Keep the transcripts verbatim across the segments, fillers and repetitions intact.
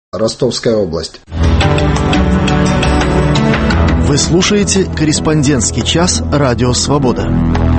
Ростовская область. Вы слушаете «Корреспондентский час» Радио Свобода.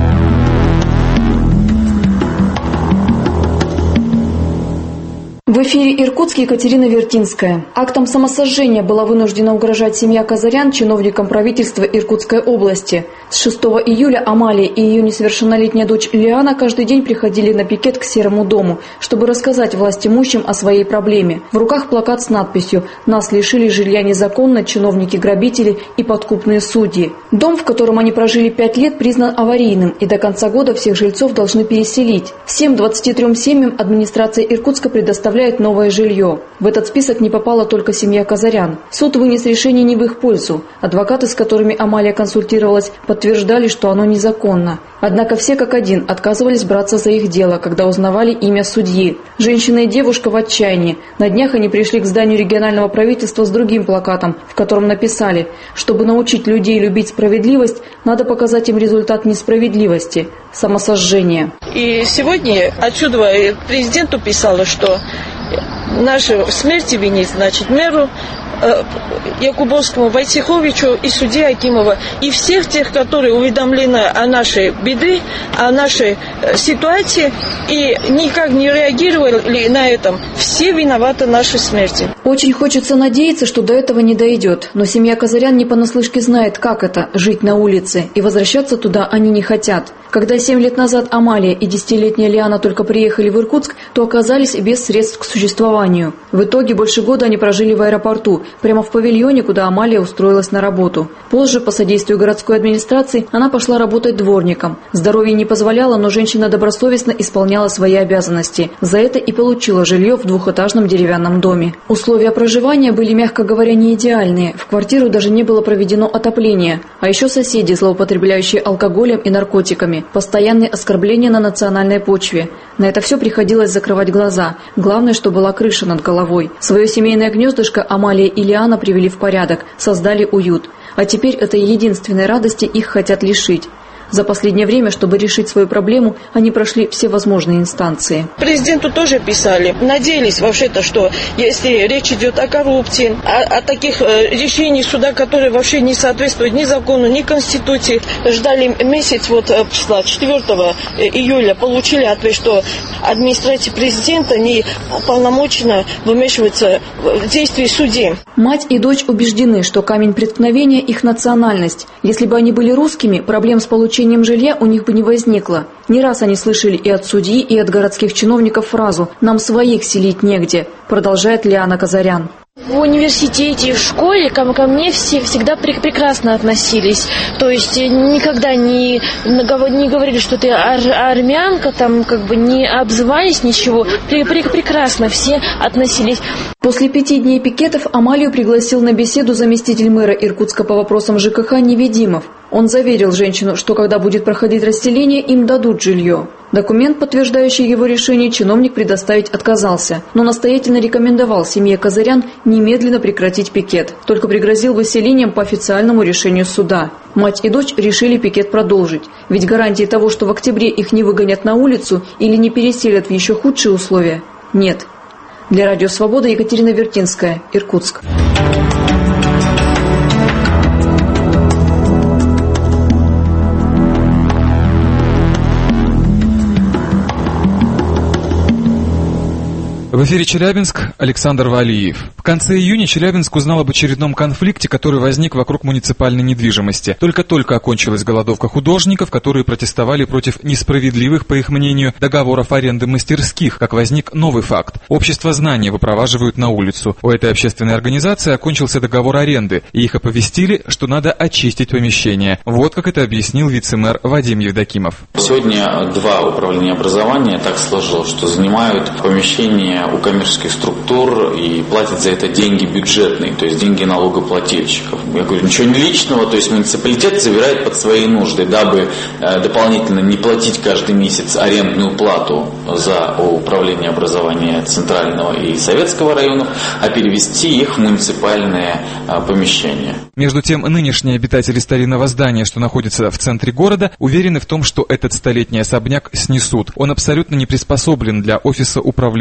В эфире Иркутск, Екатерина Вертинская. Актом самосожжения была вынуждена угрожать семья Казарян чиновникам правительства Иркутской области. С шестого июля Амалия и ее несовершеннолетняя дочь Лиана каждый день приходили на пикет к Серому дому, чтобы рассказать властимущим о своей проблеме. В руках плакат с надписью «Нас лишили жилья незаконно, чиновники-грабители и подкупные судьи». Дом, в котором они прожили пять лет, признан аварийным, и до конца года всех жильцов должны переселить. Всем двадцати трём семьям администрация Иркутска предоставляет новое жилье. В этот список не попала только семья Казарян. Суд вынес решение не в их пользу. Адвокаты, с которыми Амалия консультировалась, подтверждали, что оно незаконно. Однако все как один отказывались браться за их дело, когда узнавали имя судьи. Женщина и девушка в отчаянии. На днях они пришли к зданию регионального правительства с другим плакатом, в котором написали: чтобы научить людей любить справедливость, надо показать им результат несправедливости – самосожжение. И сегодня отсюда президенту писала, что наши смерти винить, значит, мэру э, Якубовскому, Войцеховичу и судье Акимова. И всех тех, которые уведомлены о нашей беде, о нашей э, ситуации и никак не реагировали на этом. Все виноваты в нашей смерти. Очень хочется надеяться, что до этого не дойдет. Но семья Казарян не понаслышке знает, как это – жить на улице. И возвращаться туда они не хотят. Когда семь лет назад Амалия и десятилетняя Лиана только приехали в Иркутск, то оказались без средств к существованию. В итоге больше года они прожили в аэропорту, прямо в павильоне, куда Амалия устроилась на работу. Позже, по содействию городской администрации, она пошла работать дворником. Здоровье не позволяло, но женщина добросовестно исполняла свои обязанности. За это и получила жилье в двухэтажном деревянном доме. Условия проживания были, мягко говоря, не идеальные. В квартиру даже не было проведено отопление. А еще соседи, злоупотребляющие алкоголем и наркотиками. Постоянные оскорбления на национальной почве. На это все приходилось закрывать глаза. Главное, что была крыша над головой. Свое семейное гнездышко Амалия и Лиана привели в порядок, создали уют. А теперь этой единственной радости их хотят лишить. За последнее время, чтобы решить свою проблему, они прошли все возможные инстанции. Президенту тоже писали. Надеялись вообще-то, что если речь идет о коррупции, о, о таких э, решениях суда, которые вообще не соответствуют ни закону, ни конституции. Ждали месяц, вот числа четвёртого июля, получили ответ, что администрация президента не полномочна вмешиваться в действия судей. Мать и дочь убеждены, что камень преткновения – их национальность. Если бы они были русскими, проблем с получением жилья у них бы не возникло. Не раз они слышали и от судьи, и от городских чиновников фразу «нам своих селить негде», продолжает Лиана Казарян. В университете и в школе ко, ко мне все всегда прекрасно относились. То есть никогда не, не говорили, что ты ар, армянка, там как бы не обзывались, ничего. Пре, пре, прекрасно все относились. После пяти дней пикетов Амалию пригласил на беседу заместитель мэра Иркутска по вопросам ЖКХ Неведимов. Он заверил женщину, что когда будет проходить расселение, им дадут жилье. Документ, подтверждающий его решение, чиновник предоставить отказался, но настоятельно рекомендовал семье Казарян немедленно прекратить пикет, только пригрозил выселением по официальному решению суда. Мать и дочь решили пикет продолжить, ведь гарантии того, что в октябре их не выгонят на улицу или не переселят в еще худшие условия, нет. Для Радио Свобода Екатерина Вертинская, Иркутск. В эфире Челябинск, Александр Валиев. В конце июня Челябинск узнал об очередном конфликте, который возник вокруг муниципальной недвижимости. Только-только окончилась голодовка художников, которые протестовали против несправедливых, по их мнению, договоров аренды мастерских, как возник новый факт. Общество знания выпроваживают на улицу. У этой общественной организации окончился договор аренды, и их оповестили, что надо очистить помещение. Вот как это объяснил вице-мэр Вадим Евдокимов. Сегодня два управления образования так сложилось, что занимают помещение у коммерческих структур и платят за это деньги бюджетные, то есть деньги налогоплательщиков. Я говорю, ничего не личного, то есть муниципалитет забирает под свои нужды, дабы э, дополнительно не платить каждый месяц арендную плату за управление образования Центрального и Советского районов, а перевести их в муниципальное э, помещение. Между тем, нынешние обитатели старинного здания, что находится в центре города, уверены в том, что этот столетний особняк снесут. Он абсолютно не приспособлен для офиса управления образованием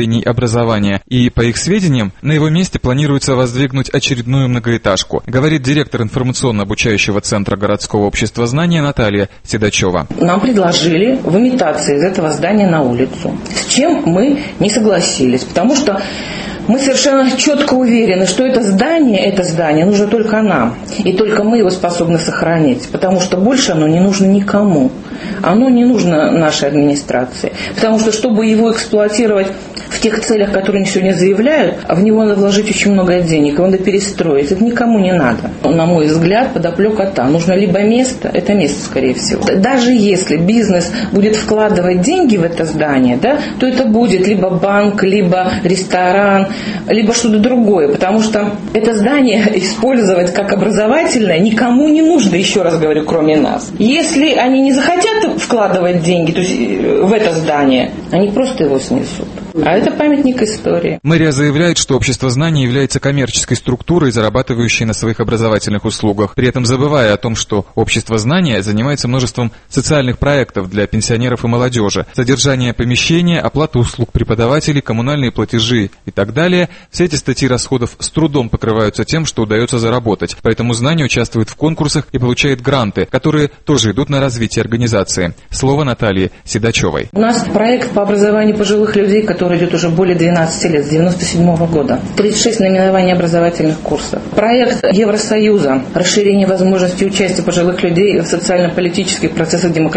образования, и, по их сведениям, на его месте планируется воздвигнуть очередную многоэтажку, говорит директор информационно-обучающего центра городского общества знания Наталья Седачева. Нам предложили в имитации из этого здания на улицу, с чем мы не согласились, потому что мы совершенно четко уверены, что это здание, это здание нужно только нам. И только мы его способны сохранить. Потому что больше оно не нужно никому. Оно не нужно нашей администрации. Потому что, чтобы его эксплуатировать в тех целях, которые они сегодня заявляют, в него надо вложить очень много денег, его надо перестроить. Это никому не надо. На мой взгляд, подоплека там. Нужно либо место, это место, скорее всего. Даже если бизнес будет вкладывать деньги в это здание, да, то это будет либо банк, либо ресторан, либо что-то другое, потому что это здание использовать как образовательное никому не нужно, еще раз говорю, кроме нас. Если они не захотят вкладывать деньги, то есть в это здание, они просто его снесут. А это памятник истории. Мэрия заявляет, что общество знаний является коммерческой структурой, зарабатывающей на своих образовательных услугах, при этом забывая о том, что общество знания занимается множеством социальных проектов для пенсионеров и молодежи, содержание помещения, оплата услуг преподавателей, коммунальные платежи и так далее. Все эти статьи расходов с трудом покрываются тем, что удается заработать. Поэтому знание участвует в конкурсах и получает гранты, которые тоже идут на развитие организации. Слово Натальи Седачевой. У нас проект по образованию пожилых людей, который который идет уже более двенадцати лет, с девяносто седьмого года. тридцать шесть наименований образовательных курсов. Проект Евросоюза. Расширение возможностей участия пожилых людей в социально-политических процессах демократии.